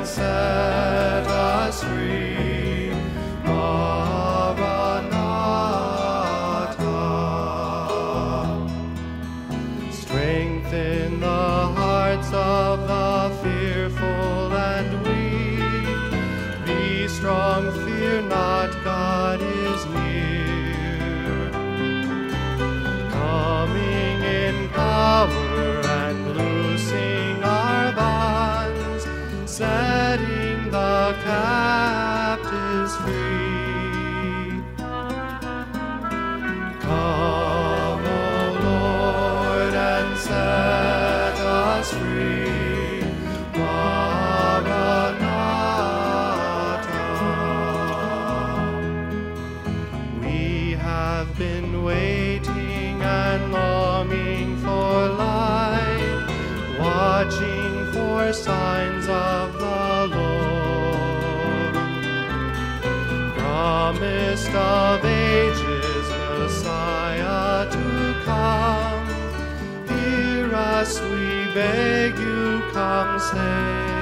and set us free. Maranatha. Strengthen the hearts of the fearful and weak. Be strong, fear not, God is near. Coming in power and loosing our bonds, setting the captives free. Come, O Lord, and set us free. Maranatha. We have been waiting and longing for light, watching for signs of the Lord. Promised of ages, Messiah to come. Hear us, we beg you, come save.